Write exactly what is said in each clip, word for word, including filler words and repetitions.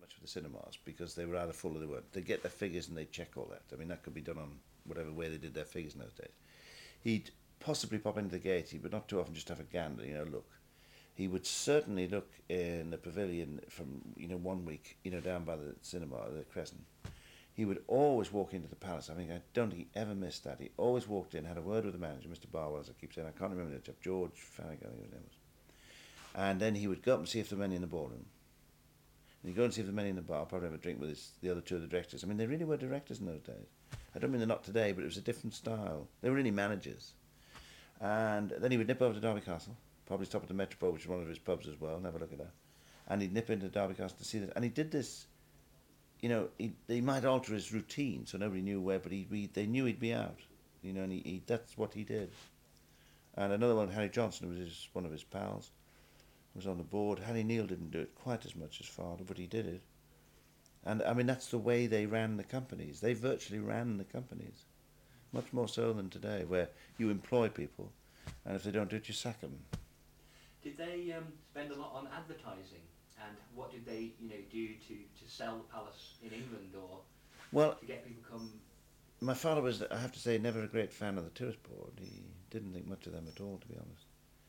much with the cinemas because they were either full or they weren't. They'd get their figures and they'd check all that. I mean, that could be done on whatever way they did their figures in those days. He'd possibly pop into the Gaiety, but not too often, just have a gander, you know, look. He would certainly look in the pavilion from, you know, one week, you know, down by the cinema, the Crescent. He would always walk into the Palace. I mean, I don't think he ever missed that. He always walked in, had a word with the manager, Mister Barwell, as I keep saying. I can't remember the chap, George Farragut, I think his name was. And then he would go up and see if there were many in the ballroom. And he'd go and see if there were many in the bar, probably have a drink with his, the other two of the directors. I mean, they really were directors in those days. I don't mean they're not today, but it was a different style. They were really managers. And then he would nip over to Derby Castle, probably stop at the Metropole, which is one of his pubs as well, never look at that. And he'd nip into Derby Castle to see this. And he did this, you know, he, he might alter his routine so nobody knew where, but he, he, they knew he'd be out, you know, and he, he, that's what he did. And another one, Harry Johnson, was his, one of his pals, was on the board. Harry Neal didn't do it quite as much as father, but he did it. And, I mean, that's the way they ran the companies. They virtually ran the companies, much more so than today, where you employ people, and if they don't do it, you sack them. Did they um, spend a lot on advertising? And what did they, you know, do to, to sell the Palace in England, or well, to get people to come? My father was, I have to say, never a great fan of the tourist board. He didn't think much of them at all, to be honest.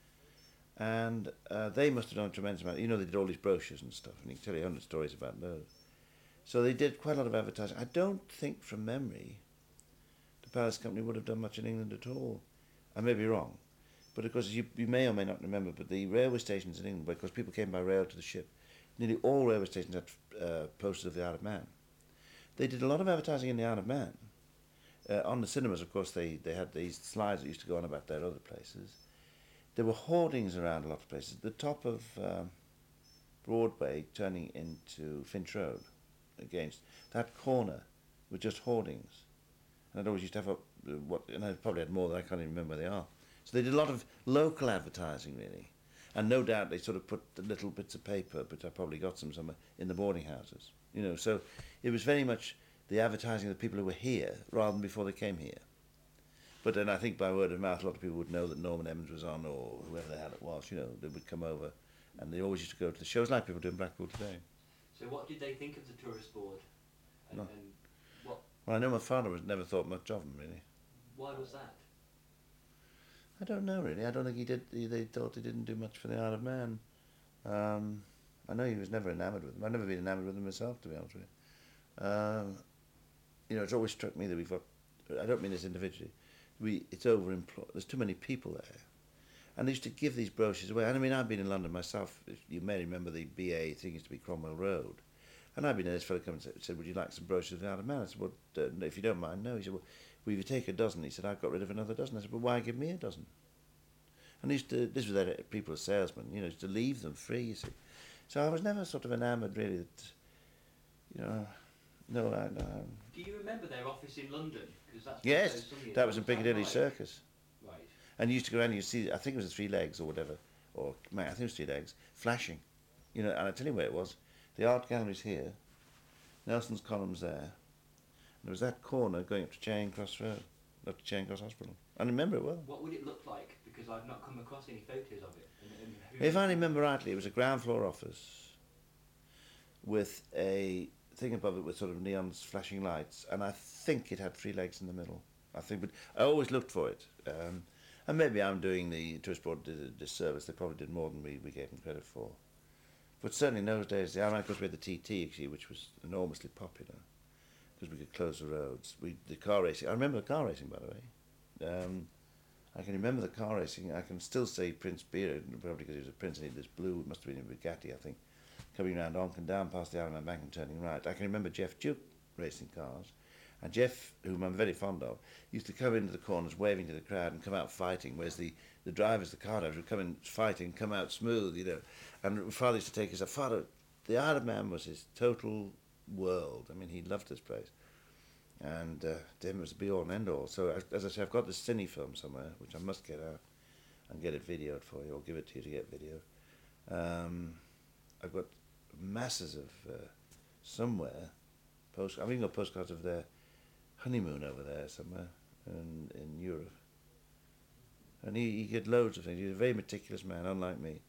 And uh, they must have done a tremendous amount. You know, they did all these brochures and stuff, and he can tell you a hundred stories about those. So they did quite a lot of advertising. I don't think, from memory, the Palace Company would have done much in England at all. I may be wrong. But of course, you, you may or may not remember, but the railway stations in England, because people came by rail to the ship, nearly all railway stations had uh, posters of the Isle of Man. They did a lot of advertising in the Isle of Man. Uh, on the cinemas, of course, they, they had these slides that used to go on about their other places. There were hoardings around a lot of places. The top of uh, Broadway turning into Finch Road, against that corner were just hoardings. And I'd always used to have up, uh, what, and I probably had more that I can't even remember where they are. So they did a lot of local advertising, really. And no doubt they sort of put the little bits of paper, but I probably got some somewhere, in the boarding houses. You know, so it was very much the advertising of the people who were here rather than before they came here. But then I think by word of mouth, a lot of people would know that Norman Evans was on, or whoever the hell it was, you know, they would come over. And they always used to go to the shows like people do in Blackpool today. So what did they think of the tourist board? And, No. and what? Well, I know my father was never thought much of them, really. Why was that? I don't know, really. I don't think he did. He, they thought he didn't do much for the Isle of Man. Um, I know he was never enamoured with them. I've never been enamoured with them myself, to be honest with you. Um, you know, it's always struck me that we've got, I don't mean this individually, we it's over-employed. There's too many people there. And they used to give these brochures away. And I mean, I've been in London myself. You may remember the B A thing used to be Cromwell Road. And I've been there, this fellow come and said, said, would you like some brochures of the Isle of Man? I said, well, uh, if you don't mind, no. He said, well, well, if you take a dozen. He said, I've got rid of another dozen. I said, well, why give me a dozen? And he used to, this was their people as salesmen, you know, used to leave them free, you see. So I was never sort of enamoured, really, that, you know, no, I, no. Do you remember their office in London? Because that's Yes, that was in was that Piccadilly right? Circus. Right. And you used to go around and you see, I think it was the Three Legs or whatever, or I think it was Three Legs, flashing. You know, and I tell you where it was. The art gallery's here, Nelson's column's there, and there was that corner going up to Charing Cross Road, up to Charing Cross Hospital. I remember it well. What would it look like? Because I've not come across any photos of it. And, and who If I remember rightly, it was a ground floor office with a thing above it with sort of neons flashing lights, and I think it had three legs in the middle. I think, but I always looked for it. Um, and maybe I'm doing the tourist board a disservice. They probably did more than we, we gave them credit for. But certainly in those days, I mean, of course we had the T T, actually, which was enormously popular because we could close the roads. We the car racing. I remember the car racing, by the way. Um, I can remember the car racing. I can still say Prince Beard, probably because he was a prince and he had this blue, it must have been a Bugatti, I think, coming round Onken down past the Isle of Man Bank and turning right. I can remember Jeff Duke racing cars. And Jeff, whom I'm very fond of, used to come into the corners waving to the crowd and come out fighting, whereas the, the drivers, the car drivers, would come in fighting, come out smooth, you know. And Father used to take us, Father, the Isle of Man was his total world. I mean, he loved this place. And uh, to him it was the be-all and end-all. So, as, as I say, I've got this cine film somewhere, which I must get out and get it videoed for you, or give it to you to get videoed. Um, I've got masses of, uh, somewhere, post. I've even got postcards of their honeymoon over there somewhere in, in Europe. And he, he did loads of things. He was a very meticulous man, unlike me.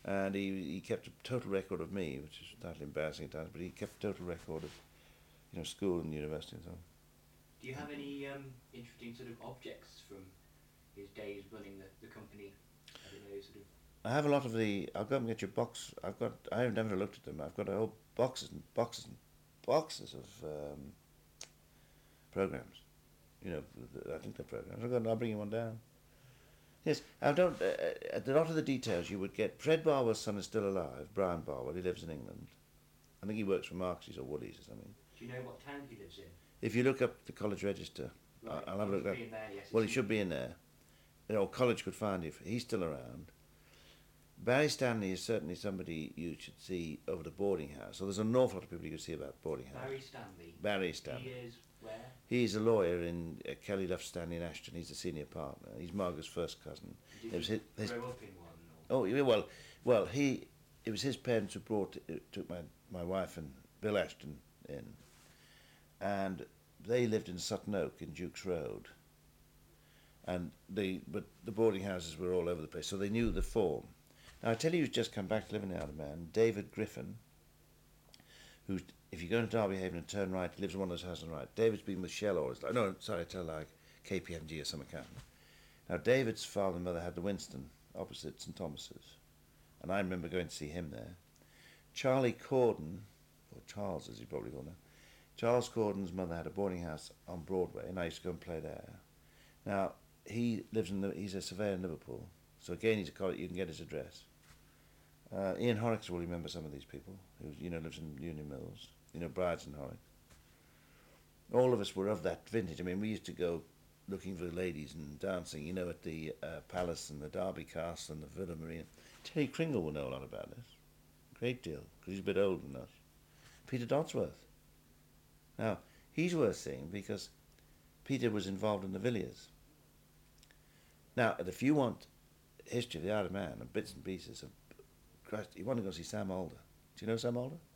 And he, he kept a total record of me, which is slightly embarrassing at times, but he kept a total record of, you know, school and university and so on. Do you have any um, interesting sort of objects from his days running the, the company? I don't know, sort of. I have a lot of the. I'll go and get your box. I've got. I have never looked at them. I've got a whole boxes and boxes and boxes of um, programs. You know, I think they're programs. I'll, go, I'll bring you one down. Yes, I don't. Uh, a lot of the details you would get. Fred Barwell's son is still alive. Brian Barwell. He lives in England. I think he works for Marx's or Woolies or something. Do you know what town he lives in? If you look up the college register, Right. I'll have a look at that. In there, yes, Well, he it's- should be in there. You know, college could find you. He's still around. Barry Stanley is certainly somebody you should see over the boarding house. So there's an awful lot of people you could see about boarding house. Barry Stanley. Barry He Stanley. is where? He's a lawyer in uh, Kelly Luff Stanley in Ashton. He's the senior partner. He's Margaret's first cousin. Did It was he his, his, grow up in one? Or? oh, yeah, well, well, he it was his parents who brought uh, took my my wife and Bill Ashton in, and they lived in Sutton Oak in Duke's Road. And they, but the boarding houses were all over the place, so they knew the form. Now I tell you, who's just come back to live in the Isle of Man, David Griffin, who's, if you go into Derby Haven and turn right, he lives in one of those houses on the right. David's been with Shell all his life. No, sorry, I tell like K P M G or some account. Now David's father and mother had the Winston opposite St Thomas's, and I remember going to see him there. Charlie Corden, or Charles as he probably called him, Charles Corden's mother had a boarding house on Broadway, and I used to go and play there. Now, he lives in, the, he's a surveyor in Liverpool, so again he's a college, you can get his address. Uh, Ian Horrocks will remember some of these people, who, you know, lives in Union Mills, you know, Brides and Horrocks. All of us were of that vintage. I mean, we used to go looking for the ladies and dancing, you know, at the uh, Palace and the Derby Castle and the Villa Marina. Terry Kringle will know a lot about this, a great deal, because he's a bit older than us. Peter Dodsworth. Now, he's worth seeing because Peter was involved in the Villiers. Now, if you want history of the Isle of Man and bits and pieces of Christ, you want to go see Sam Alder. Do you know Sam Alder?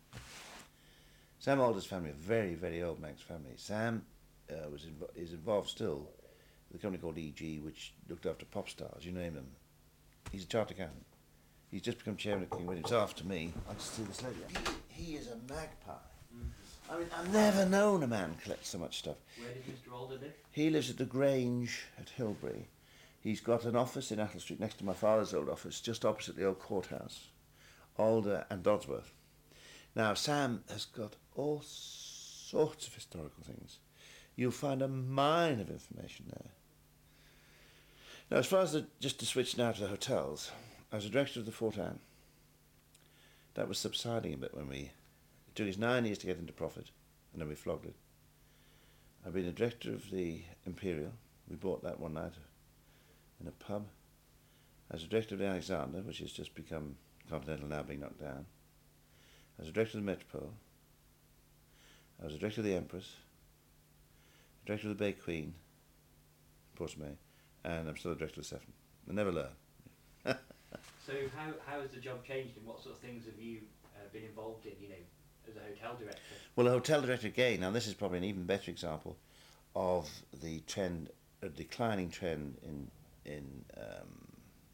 Sam Alder's family, a very, very old Manx family. Sam uh, was invo- is involved still with a company called E G, which looked after pop stars. You name them. He's a chartered accountant. He's just become chairman of King William. So after me, I just see this lady. He, he is a magpie. Mm-hmm. I mean, I've never known a man collect so much stuff. Where did Mister Alder live? He lives at the Grange at Hilbury. He's got an office in Attle Street next to my father's old office, just opposite the old courthouse. Alder and Dodsworth. Now, Sam has got all sorts of historical things. You'll find a mine of information there. Now, as far as the, just to switch now to the hotels, I was a director of the Fort Anne. That was subsiding a bit when we, it took us nine years to get into profit, and then we flogged it. I've been a director of the Imperial. We bought that one night in a pub. I was a director of the Alexander, which has just become Continental now, being knocked down. I was a director of the Metropole. I was a director of the Empress, a director of the Bay Queen, Portsmouth, and I'm still a director of the Sefton. I never learn. So how how has the job changed, and what sort of things have you uh, been involved in, you know, as a hotel director? Well, a hotel director again, now this is probably an even better example of the trend, a declining trend in, in um,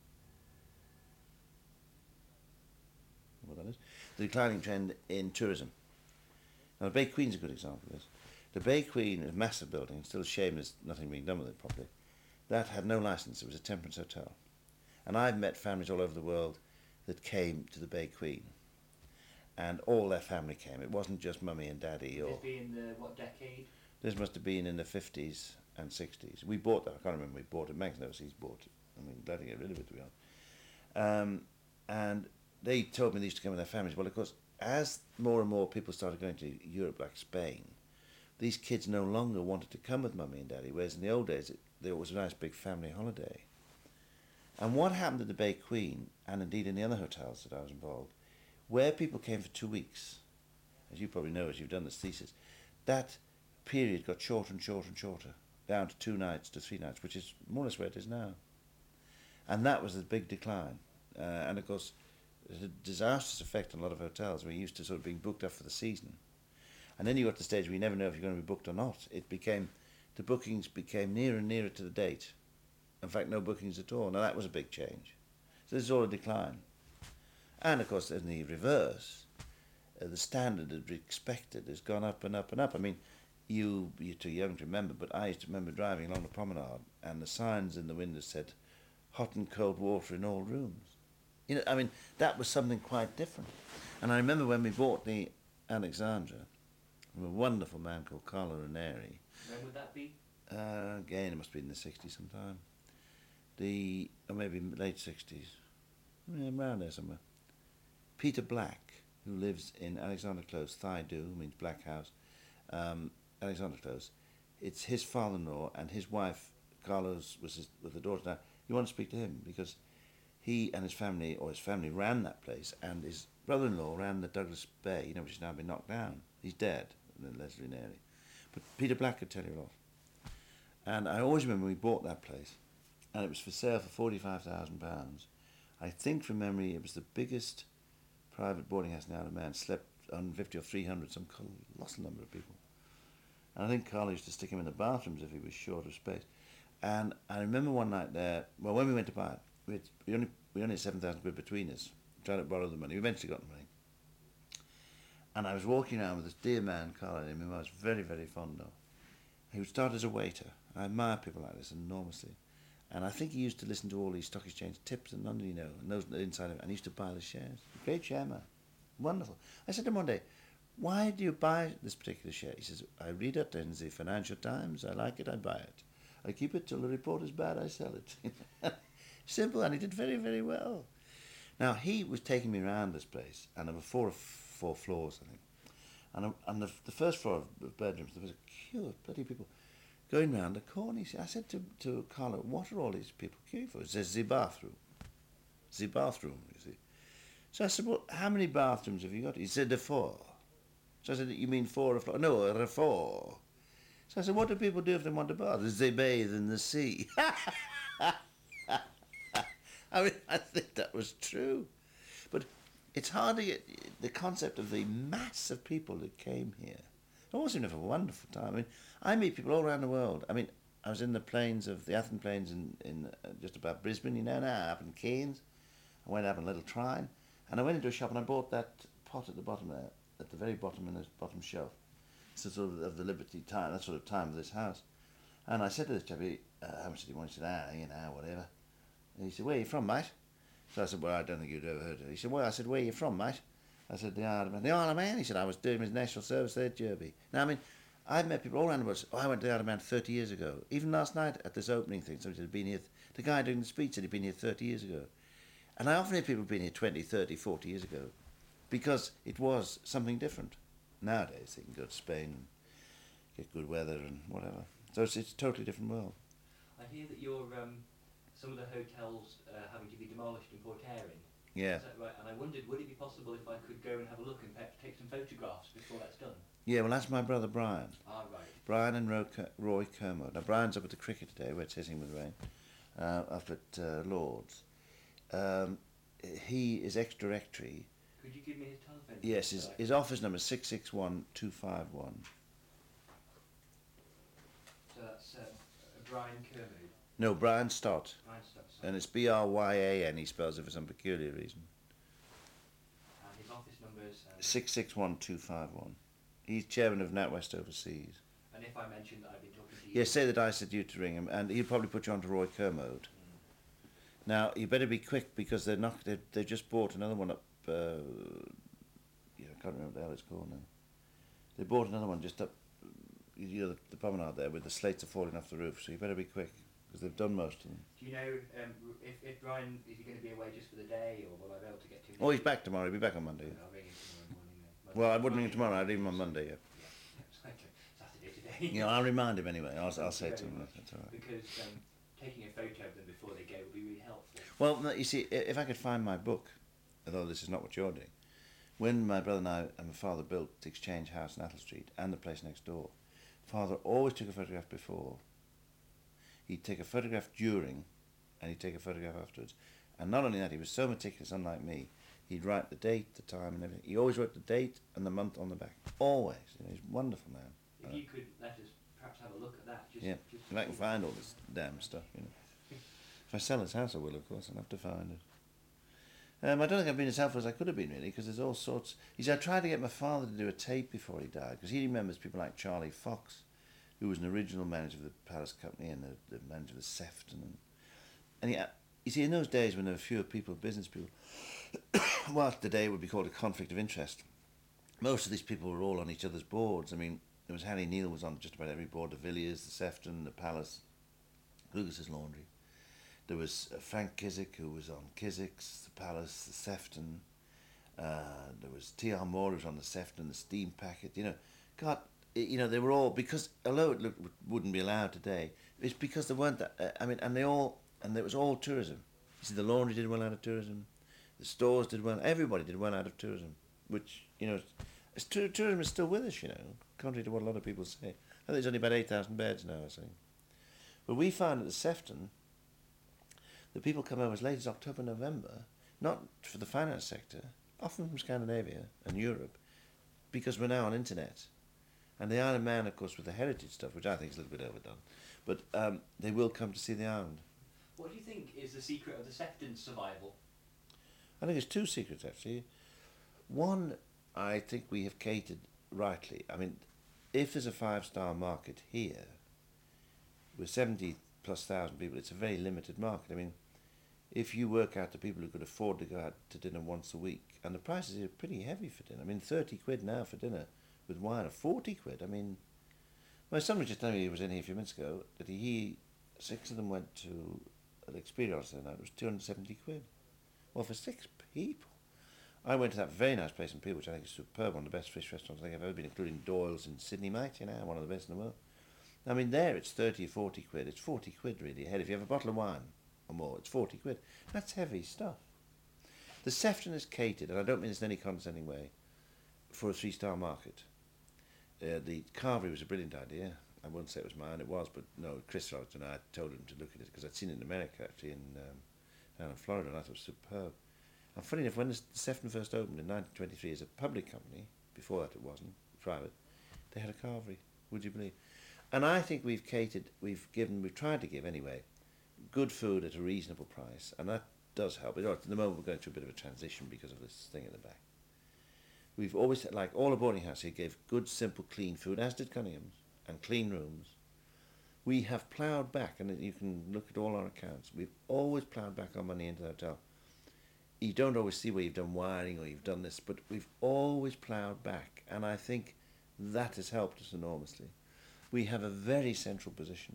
what that is, the declining trend in tourism. Now, the Bay Queen's a good example of this. The Bay Queen is a massive building, it's still a shame there's nothing being done with it properly. That had no license, it was a temperance hotel. And I've met families all over the world that came to the Bay Queen. And all their family came. It wasn't just mummy and daddy. Or This be in the what decade? this must have been in the fifties and sixties. We bought that. I can't remember we bought it. Max knows he's bought it. I mean, glad to get rid of it, to be honest. Um, and they told me they used to come with their families. Well, of course, as more and more people started going to Europe, like Spain, these kids no longer wanted to come with mummy and daddy, whereas in the old days, it, there was a nice big family holiday. And what happened at the Bay Queen, and indeed in the other hotels that I was involved, where people came for two weeks, as you probably know as you've done this thesis, that period got shorter and shorter and shorter, down to two nights to three nights, which is more or less where it is now. And that was the big decline. Uh, and of course, it had a disastrous effect on a lot of hotels. We're used to sort of being booked up for the season. And then you got to the stage where you never know if you're going to be booked or not. It became, the bookings became nearer and nearer to the date. In fact, no bookings at all. Now that was a big change. So this is all a decline. And of course, in the reverse, uh, the standard of expected has gone up and up and up. I mean, you, you're too young to remember, but I used to remember driving along the promenade and the signs in the windows said, hot and cold water in all rooms. You know, I mean, that was something quite different. And I remember when we bought the Alexandra from a wonderful man called Carlo Ranieri. When would that be? Uh, again, it must be in the sixties sometime. The, or maybe late sixties. Yeah, around there somewhere. Peter Black, who lives in Alexander Close, Thaidu, means Black House, um, Alexander Close. It's his father-in-law and his wife, Carlos, was his, with the daughter now. You want to speak to him because he and his family, or his family, ran that place, and his brother-in-law ran the Douglas Bay, you know, which has now been knocked down. He's dead, Leslie Neri. But Peter Black could tell you a lot. And I always remember we bought that place, and it was for sale for forty-five thousand pounds. I think from memory it was the biggest private boarding house in the Isle of Man, slept one hundred fifty or three hundred, some colossal number of people. And I think Carl used to stick him in the bathrooms if he was short of space. And I remember one night there, well, when we went to buy it, we, had, we only we only had seven thousand quid between us, trying to borrow the money. We eventually got the money. And I was walking around with this dear man, Carl, whom I was very, very fond of. He would start as a waiter. I admire people like this enormously. And I think he used to listen to all these stock exchange tips in London, you know, and those inside of it, and he used to buy the shares. Great chairman. Wonderful. I said to him one day, why do you buy this particular share? He says, I read it in the Financial Times, I like it, I buy it. I keep it till the report is bad, I sell it. Simple, and he did very, very well. Now, he was taking me around this place, and there were four, four floors, I think. And on the, the first floor of bedrooms, there was a queue of bloody people going round the corner. I said to, to Carlo, what are all these people queuing for? He says, the bathroom. The bathroom, you see. So I said, well, how many bathrooms have you got? He said, the four. So I said, you mean four or four? No, there are four. So I said, what do people do if they want to bath? They bathe in the sea. I mean, I think that was true. But it's hard to get the concept of the mass of people that came here. It always seemed to have a wonderful time. I mean, I meet people all around the world. I mean, I was in the plains of the Athen Plains in, in uh, just about Brisbane, you know now, up in Cairns. I went up on a little trine, and I went into a shop and I bought that pot at the bottom there, at the very bottom in the bottom shelf. It's the sort of, of the Liberty time, that sort of time of this house. And I said to this chappie, uh, how much did he want? He said, ah, you know, whatever. And he said, where are you from, mate? So I said, well, I don't think you'd ever heard of it. He said, well, I said, where are you from, mate? I said, the Isle of Man. The Isle of Man? He said, I was doing his national service there at Derby. Now, I mean, I've met people all around the world. Oh, I went to the Isle of Man thirty years ago. Even last night at this opening thing, somebody had been here. The guy doing the speech said he'd been here thirty years ago. And I often hear people have been here twenty, thirty, forty years ago because it was something different. Nowadays, they can go to Spain and get good weather and whatever. So it's, it's a totally different world. I hear that you're um, some of the hotels uh, having to be demolished in Port Erin. Yeah. Is that right? And I wondered, would it be possible if I could go and have a look and perhaps take some photographs before that's done? Yeah, well, that's my brother Brian. Ah, right. Brian and Ro- Roy Kermode. Now, Brian's up at the cricket today, where it's hitting with rain, uh, up at uh, Lord's. Um, he is ex-directory. Could you give me his telephone? Yes, his, his office number is six six one, two five one. So that's uh, Brian Kermode. No, Brian Stott. Brian Stott. And it's B R Y A N, he spells it for some peculiar reason. And his office number is... Um, six six one, two five one. He's chairman of NatWest Overseas. And if I mentioned that I've been talking to you... Yes, say that I said you to ring him, and he'll probably put you on to Roy Kermode. Mm. Now, you better be quick, because they're not, they've, they've just bought another one up... Uh, yeah, I can't remember what the hell it's called now. They bought another one just up... You know, the, the promenade there, where the slates are falling off the roof, so you better be quick, because they've done most of them. Do you know um, if, if Brian, is he going to be away just for the day, or will I be able to get to him? Oh, he's back tomorrow. He'll be back on Monday. Yeah. I'll ring him tomorrow morning then. Monday, Well, I wouldn't ring him Monday, tomorrow. I'd Monday, ring him on Monday, yeah. Yeah, okay. Saturday today. You know, I'll remind him anyway. I'll, I'll say Thank to you him very that. That's all right. Because um, taking a photo of them before they go would be really helpful. Well, no, you see, i- if I could find my book, although this is not what you're doing, when my brother and I and my father built the Exchange House in Athol Street and the place next door, Father always took a photograph before. He'd take a photograph during, and he'd take a photograph afterwards. And not only that, he was so meticulous, unlike me. He'd write the date, the time, and everything. He always wrote the date and the month on the back. Always. You know, he's a wonderful man. If Uh, you could let us perhaps have a look at that. Just, yeah, just if I can find all this damn stuff, you know. If I sell his house, I will, of course. I'll have to find it. Um, I don't think I've been as helpful as I could have been, really, because there's all sorts. You see, I tried to get my father to do a tape before he died, because he remembers people like Charlie Fox, who was an original manager of the Palace Company and the, the manager of the Sefton. And, and he, you see, in those days when there were fewer people, business people, what today would be called a conflict of interest, most of these people were all on each other's boards. I mean, there was Harry Neal was on just about every board, the Villiers, the Sefton, the Palace, Lucas's Laundry. There was uh, Frank Kiswick, who was on Kiswick's, the Palace, the Sefton. Uh, there was T R Moore, who was on the Sefton, the Steam Packet. You know, God, it, you know, they were all, because, although it looked, wouldn't be allowed today, it's because there weren't that, uh, I mean, and they all, and it was all tourism. You see, the Laundry did well out of tourism. The stores did well, everybody did well out of tourism, which, you know, it's, tourism is still with us, you know, contrary to what a lot of people say. I think there's only about eight thousand beds now, I think. But we found at the Sefton, the people come over as late as October, November, not for the finance sector, often from Scandinavia and Europe, because we're now on internet. And the Isle of Man, of course, with the heritage stuff, which I think is a little bit overdone, but um, they will come to see the island. What do you think is the secret of the Sefton's survival? I think it's two secrets, actually. One, I think we have catered rightly. I mean, if there's a five-star market here, with seventy plus thousand people, it's a very limited market. I mean, if you work out the people who could afford to go out to dinner once a week, and the prices are pretty heavy for dinner. I mean, thirty quid now for dinner with wine, or forty quid. I mean, my son was just telling me, he was in here a few minutes ago, that he, six of them went to an experience the night. It was two hundred seventy quid. Well, for six people. I went to that very nice place in Peel, which I think is superb, one of the best fish restaurants I think I've ever been, including Doyle's in Sydney, mate, you know, one of the best in the world. I mean, there it's thirty or forty quid. It's forty quid really a head. If you have a bottle of wine or more, it's forty quid. That's heavy stuff. The Sefton is catered, and I don't mean this in any condescending way, for a three-star market. Uh, the carvery was a brilliant idea. I won't say it was mine, it was, but no, Chris Rogers and I told him to look at it, because I'd seen it in America, actually, in um, down in Florida, and I thought it was superb. And funny enough, when the Sefton first opened in nineteen twenty-three as a public company, before that it wasn't, private, they had a carvery, would you believe? And I think we've catered, we've given, we've tried to give anyway, good food at a reasonable price, and that does help. You know, at the moment we're going through a bit of a transition because of this thing at the back. We've always, like all the boarding house here, gave good, simple, clean food, as did Cunningham's, and clean rooms. We have ploughed back, and you can look at all our accounts, we've always ploughed back our money into the hotel. You don't always see where you've done wiring or you've done this, but we've always ploughed back, and I think that has helped us enormously. We have a very central position.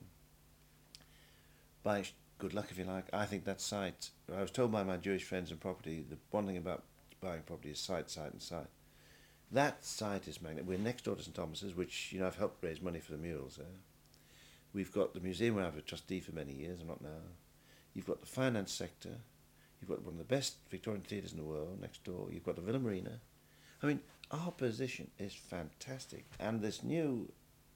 By good luck, if you like, I think that site, I was told by my Jewish friends in property, the one thing about buying property is site, site and site. That site is magnificent. We're next door to St Thomas's, which, you know, I've helped raise money for the murals there. We've got the museum where I was a trustee for many years, I'm not now. You've got the finance sector. You've got one of the best Victorian theatres in the world next door. You've got the Villa Marina. I mean, our position is fantastic. And this new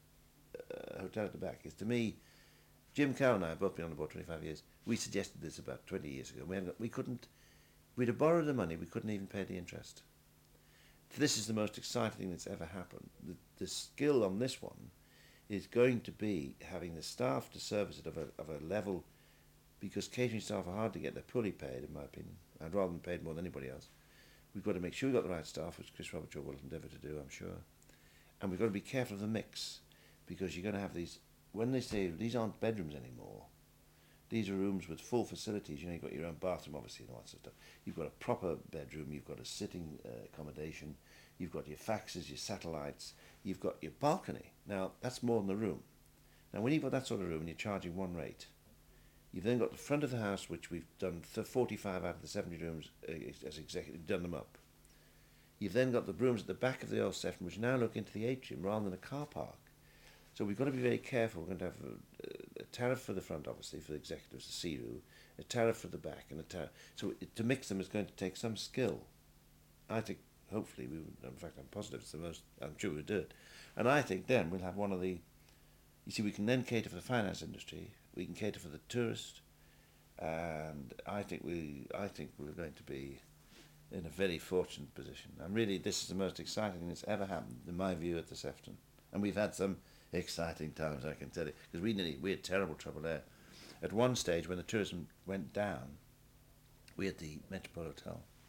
uh, hotel at the back is, to me, Jim Carroll and I have both been on the board twenty-five years. We suggested this about twenty years ago. We, haven't, we couldn't, we'd have borrowed the money, we couldn't even pay the interest. This is the most exciting thing that's ever happened. The, the skill on this one is going to be having the staff to service it of a, of a level, because catering staff are hard to get. They're poorly paid, in my opinion. I'd rather them paid more than anybody else. We've got to make sure we've got the right staff, which Chris Robertshaw will endeavour to do, I'm sure. And we've got to be careful of the mix, because you're going to have these, when they say these aren't bedrooms anymore, these are rooms with full facilities. You know, you've got your own bathroom, obviously, and all that sort of stuff. You've got a proper bedroom, you've got a sitting uh, accommodation, you've got your faxes, your satellites, you've got your balcony. Now, that's more than the room. Now, when you've got that sort of room and you're charging one rate, you've then got the front of the house, which we've done forty-five out of the seventy rooms uh, as executive, done them up. You've then got the rooms at the back of the old Sefton, which now look into the atrium rather than a car park. So we've got to be very careful. We're going to have a, a tariff for the front, obviously, for the executives, the C R U, a tariff for the back, and a tariff. So it, to mix them is going to take some skill. I think, hopefully, we would, in fact, I'm positive it's the most, I'm sure we'll do it. And I think then we'll have one of the, you see, we can then cater for the finance industry, we can cater for the tourist, and I think we, I think we're going to be in a very fortunate position. And really, this is the most exciting thing that's ever happened, in my view, at the Sefton. And we've had some exciting times, I can tell you, because we nearly, we had terrible trouble there. At one stage, when the tourism went down, we had the Metropole Hotel.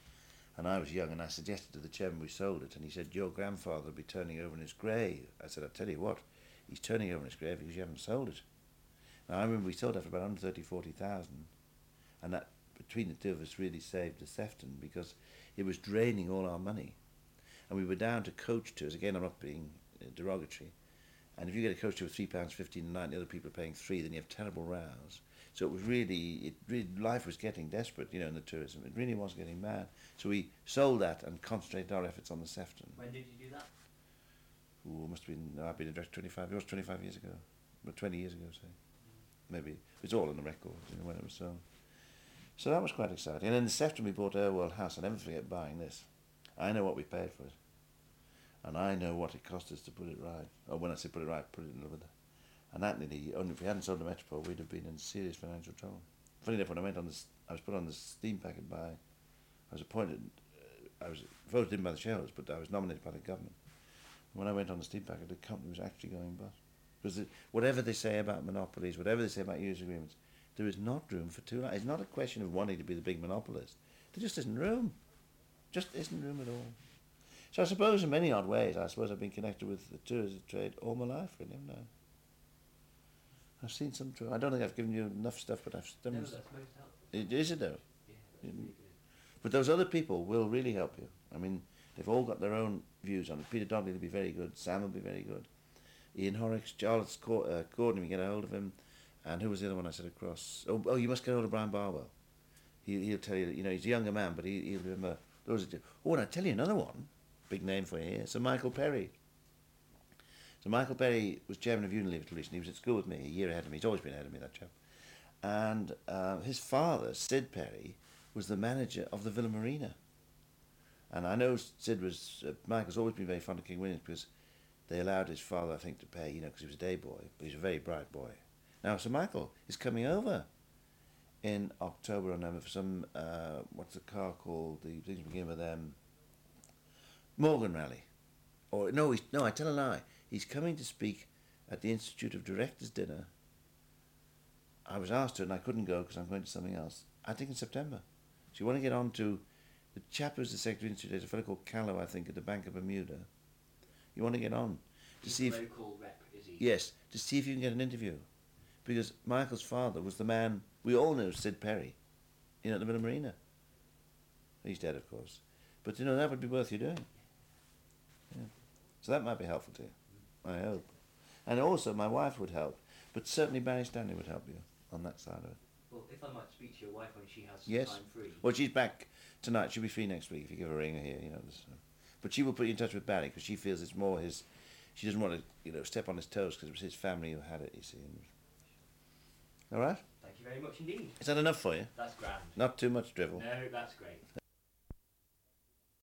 And I was young, and I suggested to the chairman we sold it, and he said, your grandfather will be turning over in his grave. I said, I'll tell you what, he's turning over in his grave because you haven't sold it. Now, I remember we sold it for about one hundred thirty, forty thousand, and that, between the two of us, really saved the Sefton because it was draining all our money. And we were down to coach tours. Again, I'm not being derogatory. And if you get a coach tour with three pounds fifteen a night, and the other people are paying three, then you have terrible rows. So it was really, it really, life was getting desperate, you know, in the tourism. It really was getting mad. So we sold that and concentrated our efforts on the Sefton. When did you do that? Ooh, it must have been, no, I've been a director twenty-five, it was twenty-five years ago. But twenty years ago, say. Mm. Maybe. It's all in the records, you know, when it was sold. So that was quite exciting. And in the Sefton we bought Earlwell House. I'll never forget buying this. I know what we paid for it. And I know what it cost us to put it right. Or when I say put it right, put it in with it. And that nearly, only if we hadn't sold the Metropole, we'd have been in serious financial trouble. Funny enough, when I went on this, I was put on the steam packet by, I was appointed, uh, I was voted in by the shareholders, but I was nominated by the government. When I went on the steam packet, the company was actually going bust. Because it, whatever they say about monopolies, whatever they say about user agreements, there is not room for two. It's not a question of wanting to be the big monopolist. There just isn't room. Just isn't room at all. So I suppose in many odd ways, I suppose I've been connected with the tourism trade all my life, really, haven't I? I've seen some. I don't think I've given you enough stuff, but I've done. No, that's most helpful. It is it though. Yeah, that's really good. But those other people will really help you. I mean, they've all got their own views on it. Peter Donnelly will be very good. Sam will be very good. Ian Horrocks, Charles Cor- uh, Gordon, we get a hold of him. And who was the other one I said across? Oh, oh, you must get hold of Brian Barwell. He, he'll tell you. You know, he's a younger man, but he, he'll remember those. Are, oh, and I tell you another one. Big name for you here. Sir Michael Perry. So Michael Perry was chairman of Unilever till recently. He was at school with me, a year ahead of me. He's always been ahead of me, that chap. And uh, his father, Sid Perry, was the manager of the Villa Marina. And I know Sid was, uh, Michael's always been very fond of King William's because they allowed his father, I think, to pay, you know, because he was a day boy, but he's a very bright boy. Now, Sir Michael is coming over in October or November for some, uh, what's the car called? The things begin with um, Morgan Rally. Or, no, he's, no, I tell a lie. He's coming to speak at the Institute of Directors dinner. I was asked to and I couldn't go because I'm going to something else. I think in September. So you want to get on to the chap who's the Secretary of the Institute, there's a fellow called Callow, I think, at the Bank of Bermuda. You want to get on to He's see if... local rep, is he? Yes, to see if you can get an interview. Because Michael's father was the man, we all know Sid Perry, you know, at the Villa Marina. He's dead, of course. But, you know, that would be worth you doing. Yeah. So that might be helpful to you. I hope. And also my wife would help, but certainly Barry Stanley would help you on that side of it. Well, if I might speak to your wife when she has some Yes. time free. Well, she's back tonight. She'll be free next week if you give her a ring here, you know. This, uh, but she will put you in touch with Barry because she feels it's more his, she doesn't want to, you know, step on his toes because it was his family who had it, you see. All right? Thank you very much indeed. Is that enough for you? That's grand. Not too much drivel? No, that's great.